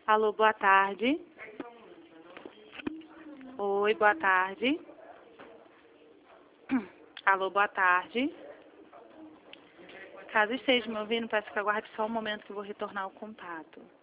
Alô, boa tarde. Oi, boa tarde. Alô, boa tarde. Caso esteja me ouvindo, peço que aguarde só um momento que eu vou retornar o contato.